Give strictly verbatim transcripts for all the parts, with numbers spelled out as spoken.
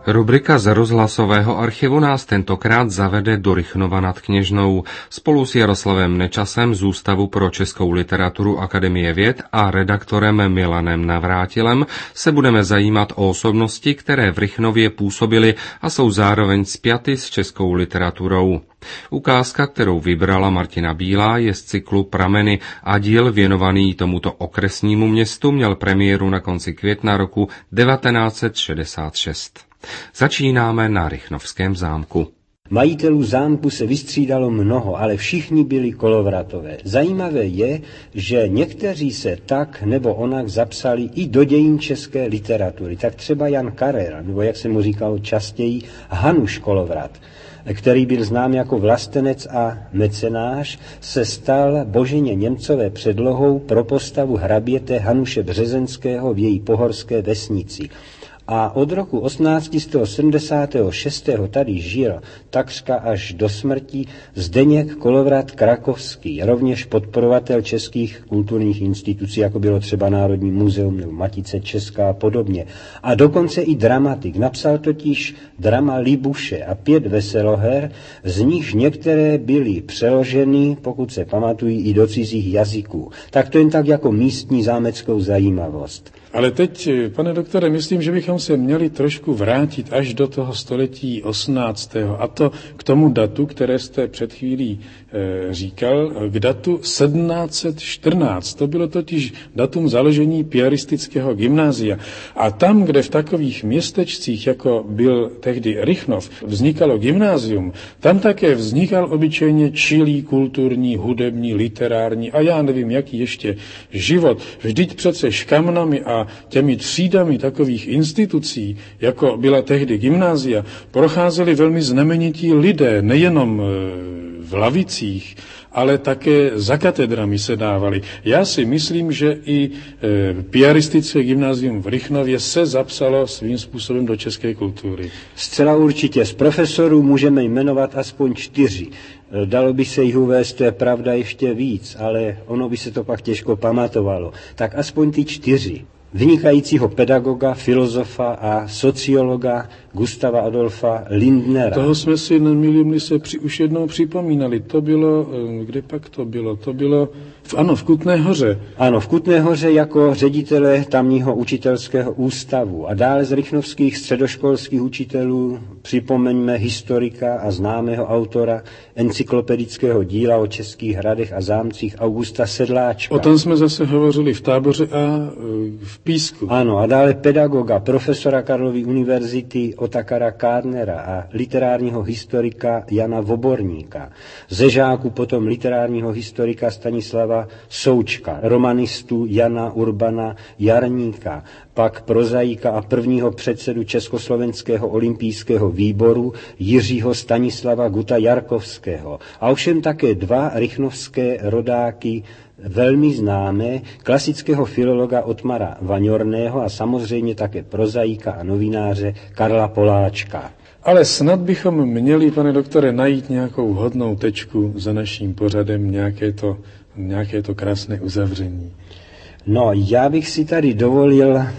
Rubrika z rozhlasového archivu nás tentokrát zavede do Rychnova nad Kněžnou. Spolu s Jaroslavem Nečasem z Ústavu pro českou literaturu Akademie věd a redaktorem Milanem Navrátilem se budeme zajímat o osobnosti, které v Rychnově působily a jsou zároveň spjaty s českou literaturou. Ukázka, kterou vybrala Martina Bílá, je z cyklu Prameny a díl věnovaný tomuto okresnímu městu měl premiéru na konci května roku devatenáct set šedesát šest. Začínáme na Rychnovském zámku. Majitelů zámku se vystřídalo mnoho, ale všichni byli kolovratové. Zajímavé je, že někteří se tak nebo onak zapsali i do dějin české literatury. Tak třeba Jan Carrera, nebo jak se mu říkalo častěji, Hanuš Kolovrat, který byl znám jako vlastenec a mecenáš, se stal Boženě Němcové předlohou pro postavu hraběte Hanuše Březenského v její pohorské vesnici. A od roku osmnáct set sedmdesát šest tady žil takřka až do smrti Zdeněk Kolovrat Krakovský, rovněž podporovatel českých kulturních institucí, jako bylo třeba Národní muzeum nebo Matice Česká a podobně. A dokonce i dramatik. Napsal totiž drama Libuše a pět veseloher, z nichž některé byly přeloženy, pokud se pamatují, i do cizích jazyků. Tak to jen tak jako místní zámeckou zajímavost. Ale teď, pane doktore, myslím, že bychom se měli trošku vrátit až do toho století osmnáctého A to k tomu datu, které jste před chvílí e, říkal, k datu sedmnáct set čtrnáct. To bylo totiž datum založení piaristického gymnázia. A tam, kde v takových městečcích, jako byl tehdy Rychnov, vznikalo gymnázium, tam také vznikal obyčejně čilý kulturní, hudební, literární a já nevím, jaký ještě život. Vždyť přece škamnami a těmi třídami takových institucí, jako byla tehdy gymnázia, procházeli velmi znamenití lidé, nejenom v lavicích, ale také za katedrami se dávali. Já si myslím, že i e, piaristické gymnázium v Rychnově se zapsalo svým způsobem do české kultury. Zcela určitě. Z profesorů můžeme jmenovat aspoň čtyři. Dalo by se jich uvést, to je pravda, ještě víc, ale ono by se to pak těžko pamatovalo. Tak aspoň ty čtyři. Vynikajícího pedagoga, filozofa a sociologa Gustava Adolfa Lindnera. Toho jsme si, nemýlím se, při, už jednou připomínali. To bylo, kde pak to bylo? To bylo, v, ano, v Kutné Hoře. Ano, v Kutné Hoře jako ředitele tamního učitelského ústavu. A dále z rychnovských středoškolských učitelů připomeňme historika a známého autora encyklopedického díla o českých hradech a zámcích Augusta Sedláčka. O tom jsme zase hovořili v Táboře a v Písku. Ano, a dále pedagoga, profesora Karlovy univerzity Otakara Kárnera a literárního historika Jana Voborníka. Ze žáků potom literárního historika Stanislava Součka, romanistu Jana Urbana Jarníka, pak prozaika a prvního předsedu Československého olympijského výboru Jiřího Stanislava Guta Jarkovského. A ovšem také dva rychnovské rodáky velmi známé, klasického filologa Otmara Vaňorného a samozřejmě také prozaika a novináře Karla Poláčka. Ale snad bychom měli, pane doktore, najít nějakou vhodnou tečku za naším pořadem, nějaké to, nějaké to krásné uzavření. No, já bych si tady dovolil e,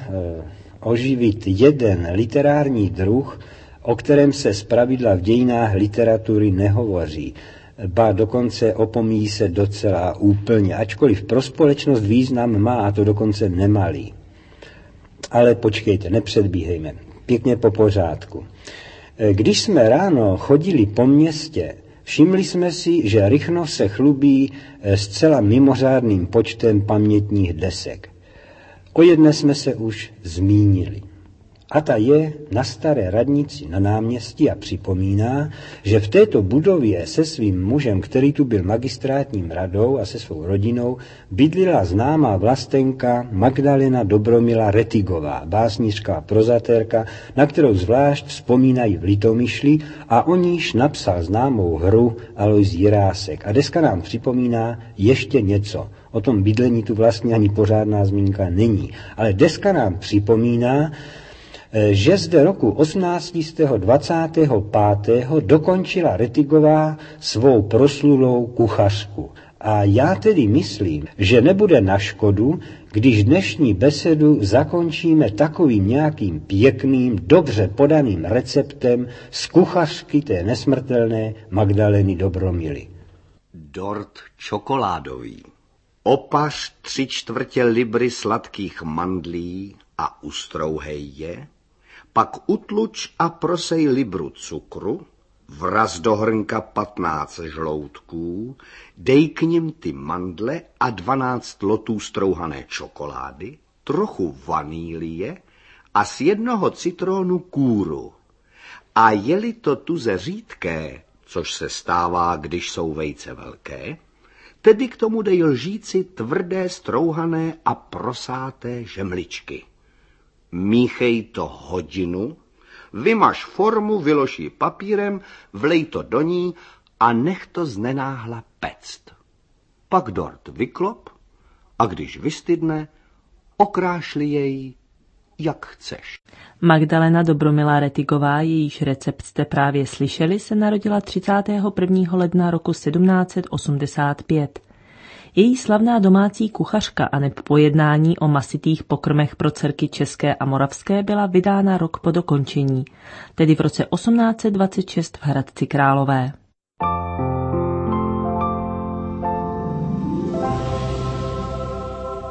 oživit jeden literární druh, o kterém se zpravidla v dějinách literatury nehovoří. Ba dokonce opomíjí se docela úplně, ačkoliv pro společnost význam má, a to dokonce nemalý. Ale počkejte, nepředbíhejme, pěkně po pořádku. Když jsme ráno chodili po městě, všimli jsme si, že Rychnov se chlubí zcela mimořádným počtem pamětních desek. O jedné jsme se už zmínili. A ta je na Staré radnici na náměstí a připomíná, že v této budově se svým mužem, který tu byl magistrátním radou a se svou rodinou, bydlila známá vlastenka Magdalena Dobromila Retigová, básnířka a prozatérka, na kterou zvlášť vzpomínají v Litomyšli a o níž napsal známou hru Alois Jirásek. A deska nám připomíná ještě něco. O tom bydlení tu vlastně ani pořádná zmínka není. Ale deska nám připomíná, že zde roku osmnáct set dvacet pět dokončila Retigová svou proslulou kuchařku. A já tedy myslím, že nebude na škodu, když dnešní besedu zakončíme takovým nějakým pěkným, dobře podaným receptem z kuchařky té nesmrtelné Magdaleny Dobromily. Dort čokoládový. Opař tři čtvrtě libry sladkých mandlí a ustrouhej je, pak utluč a prosej libru cukru, vraz do hrnka patnáct žloutků, dej k nim ty mandle a dvanáct lotů strouhané čokolády, trochu vanýlie a z jednoho citronu kůru. A je-li to tuze řídké, což se stává, když jsou vejce velké, tedy k tomu dej lžíci tvrdé strouhané a prosáté žemličky. Míchej to hodinu, vymaž formu, vylož ji papírem, vlej to do ní a nech to znenáhla pect. Pak dort vyklop a když vystydne, okrášli jej, jak chceš. Magdalena Dobromilá Rettigová, jejíž recept jste právě slyšeli, se narodila třicátého prvního ledna roku sedmnáct set osmdesát pět. Její slavná domácí kuchařka aneb pojednání o masitých pokrmech pro dcerky české a moravské byla vydána rok po dokončení, tedy v roce osmnáct set dvacet šest v Hradci Králové.